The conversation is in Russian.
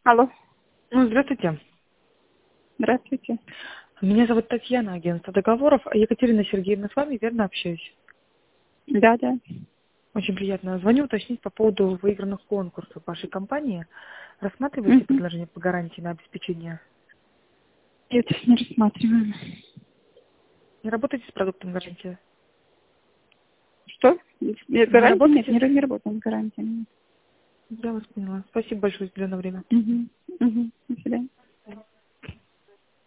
Алло, Ну, здравствуйте. здравствуйте. Меня зовут Татьяна, агентство договоров. Екатерина Сергеевна, с вами верно общаюсь. Да, да. Очень приятно. Звоню уточнить по поводу выигранных конкурсов вашей компании. Рассматриваете Мгм. предложение по гарантии на обеспечение? Это не рассматриваем. Не работаете с продуктом гарантии? Что? Нет, Не гарантии нет, работаете? не работаем с гарантиями. Я вас поняла. Спасибо большое за уделенное время. Угу. Угу. До свидания.